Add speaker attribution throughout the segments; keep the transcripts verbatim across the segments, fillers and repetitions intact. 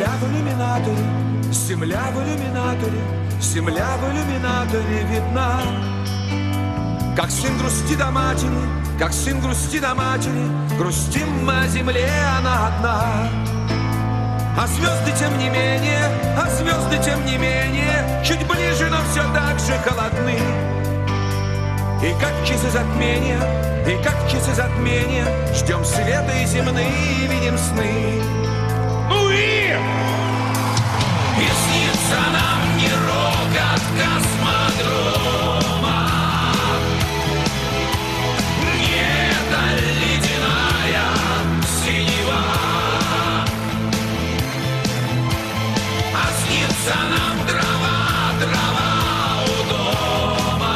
Speaker 1: Земля в иллюминаторе, земля в иллюминаторе, земля в иллюминаторе видна. Как сын грустит о матери, как сын грустит о матери, грустим мы о земле, она одна. А звезды тем не менее, а звезды тем не менее, чуть ближе, но все так же холодны. И как в часы затмения, и как в часы затмения, ждем света и земные, и видим сны. Ну и... И снится нам не рокот космодрома, не эта ледяная синева, а снится нам дрова, дрова у дома,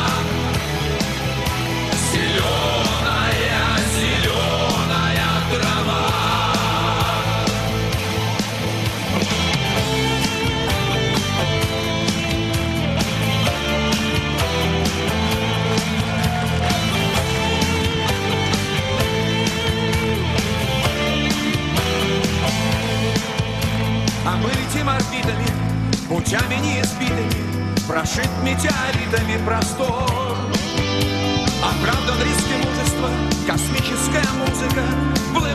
Speaker 1: зеленая, зеленая трава. А мы летим орбитами, путями неизбитыми, прошит метеоритами простор. Оправдан риск и мужество, космическая музыка,